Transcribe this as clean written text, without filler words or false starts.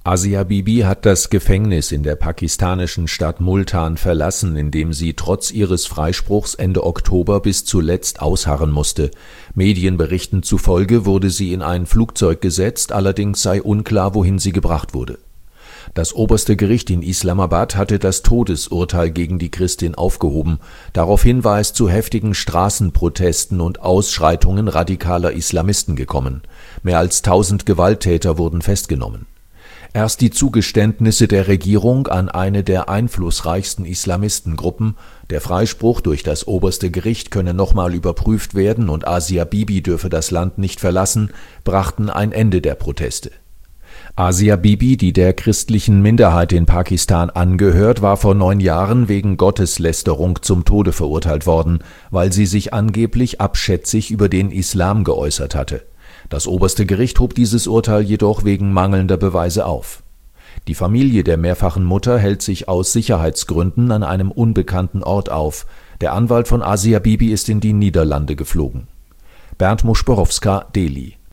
Asia Bibi hat das Gefängnis in der pakistanischen Stadt Multan verlassen, in dem sie trotz ihres Freispruchs Ende Oktober bis zuletzt ausharren musste. Medienberichten zufolge wurde sie in ein Flugzeug gesetzt, allerdings sei unklar, wohin sie gebracht wurde. Das oberste Gericht in Islamabad hatte das Todesurteil gegen die Christin aufgehoben. Daraufhin war es zu heftigen Straßenprotesten und Ausschreitungen radikaler Islamisten gekommen. Mehr als 1000 Gewalttäter wurden festgenommen. Erst die Zugeständnisse der Regierung an eine der einflussreichsten Islamistengruppen, der Freispruch durch das oberste Gericht könne nochmal überprüft werden und Asia Bibi dürfe das Land nicht verlassen, brachten ein Ende der Proteste. Asia Bibi, die der christlichen Minderheit in Pakistan angehört, war vor 9 Jahren wegen Gotteslästerung zum Tode verurteilt worden, weil sie sich angeblich abschätzig über den Islam geäußert hatte. Das oberste Gericht hob dieses Urteil jedoch wegen mangelnder Beweise auf. Die Familie der mehrfachen Mutter hält sich aus Sicherheitsgründen an einem unbekannten Ort auf. Der Anwalt von Asia Bibi ist in die Niederlande geflogen. Bernd Muschborowska, Delhi.